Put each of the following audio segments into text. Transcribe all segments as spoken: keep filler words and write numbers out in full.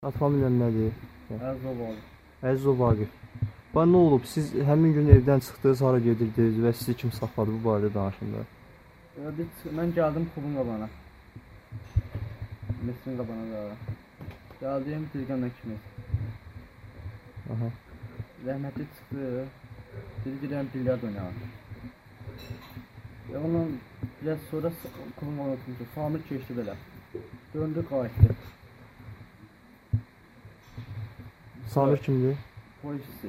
Ad familiyan nədir? Ərzobal. Əziz Vaqif. Bax, nə olub? Siz həmin gün evdən çıxdınız, hara gedirdiniz və sizi kim saxladı? Bu barədə danışın da. Biz, mən gəldim klubun qabağına. Mesrin qabağına da. Gəldim Dilqəmlə ikimiz. Aha. Rəhmətli çıxdı. Dedi girəm bilyard oynayalım. Və ondan biraz sonra klubun qabağına oturmuşdu. Samir keçdi belə. Döndü qayıtdı. Samir kimdir? Polisçisi.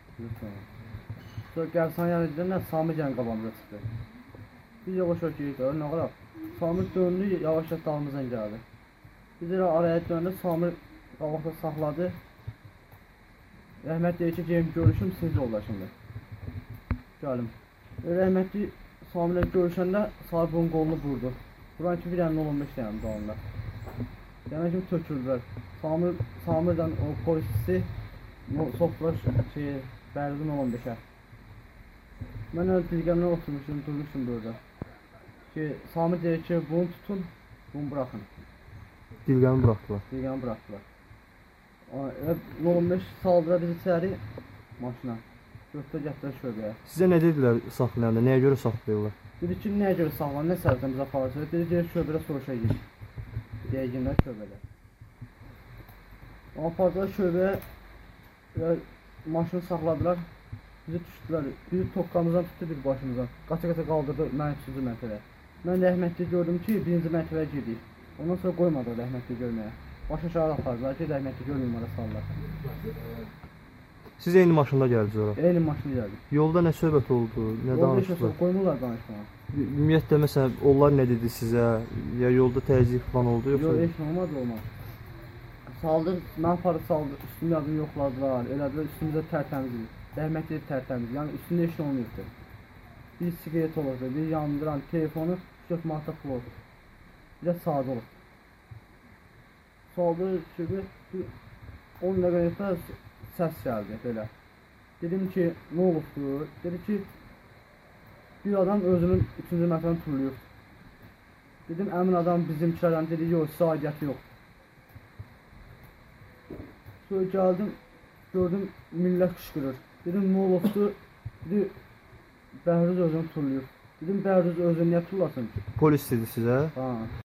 Sonra gəlsən yanıcıdan Samir gəlin qabağımıza çıxdı. Biz yavaş-yavaş yedik, nə qalaq. Samir döndü, yavaş-yavaş dalımızdan gəldi. Biz elə araya döndü, Samir qabaqda saxladı. Rəhmət deyir ki, gelim görüşüm, siz yoldaşımdır. Gəlim. Rəhmətli Samirlə görüşəndə Samir bunun qolunu vurdu. Buran ki, bir əlini on beş dənəm dalında. Yəni kimi töküldülər. Samir, Samirdən o polisçisi sofra şey, bərdin on beşə. Mən öyle Dilqəmlə oturmuşum, durmuşum burada. Ki, Samir deyir ki, bunu tutun, bunu bırakın. Dilqəmi bırakdılar. Dilqəmi bırakdılar. on beş saldıra bizi içəri maşına. Götür gətirə şöbəyə. Sizə nə dedilər saxlayanda? Nəyə görə saxlayırlar? Dedi ki, nəyə görə saxlayın, nə səbəbdən bizə aparırsınız? Dedi ki, şöbədə soruşa gir. Deyəcəklər şöbədə. Apardılar şöbəyə və maşını saxladılar. Bizi düşdülər. Biri tokkamızdan tutdu, bir başımızdan. Qaça-qaça qaldırdı mən üçüncü mərtəbəyə. Mən rəhmətli gördüm ki, birinci mərtəbəyə girdik. Ondan sonra qoymadı rəhmətli görməyə. Baş aşağı apardılar ki, rəhmətli görməyim ara sallar. Siz eyni maşında gəldiniz ora? Eyni maşını gəldik. Yolda nə söhbət oldu? Nə danışdılar? Qoymurlar danışmağa. Ümumiyyətlə, məsələn, onlar nə dedi sizə? Ya yolda təzyiq falan oldu, yoxsa? Yox, heç olmadı, olmaz. Saldır, mən aparı saldı, üstümü yazını yoxladılar, elədilər, üstümüzə tərtəmizdir. Rəhmətli tərtəmiz, yəni üstündə heç nə olmayıbdır. Bir siqaret olurdu, bir yandıran telefonu üç dörd manata pul oldu. Bir də sadə olurdu. Saldı, çünki on dəqiqə səs gəldi, belə. Dedim ki, nə olubdur? Dedi ki, bir adam özünün üçüncü mərtəbəni turluyur. Dedim, əmin adam bizimkilərdən dedi, yox, sizə aidiyyəti yoxdur. Sonra gəldim, gördüm, millət qışqırır. Dedim, nə olubdur? Dedi, Bəhruz özünü turluyur. Dedim, Bəhruz özünü niyə turlasın ki? Polis dedi sizə? Ha.